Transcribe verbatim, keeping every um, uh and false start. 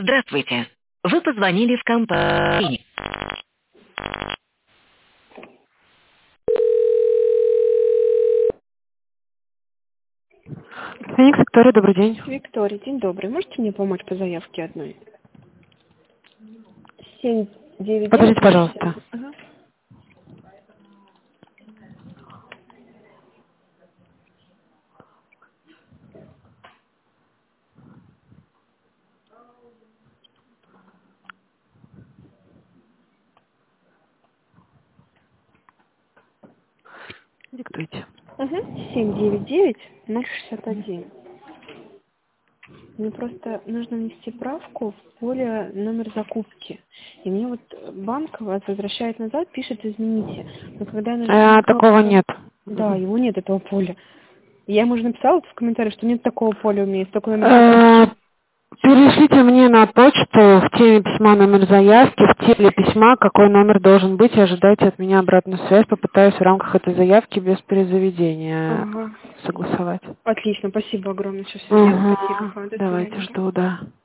Здравствуйте. Вы позвонили в компанию. Феникс, Виктория, добрый день. Виктория, день добрый. Можете мне помочь по заявке одной? семь девять девять. Подождите, пожалуйста. Ага. Диктуйте. Ага. семь девять девять ноль шестьдесят один. Мне просто нужно внести правку в поле номер закупки. И мне вот банк вас возвращает назад, пишет «измените». Но когда я нажимаю А, такого кнопку... нет. Да, его нет, этого поля. Я ему уже написала в комментариях, что нет такого поля у меня, есть только номер Э, закупки. Перешлите мне на почту в теме письма номер заявки, в теле письма, какой номер должен быть, и ожидайте от меня обратную связь. Попытаюсь в рамках этой заявки без перезаведения Ага. согласовать. Отлично, спасибо огромное. Сейчас все сделаю. Угу. Спасибо. До Давайте, свидания. жду, да.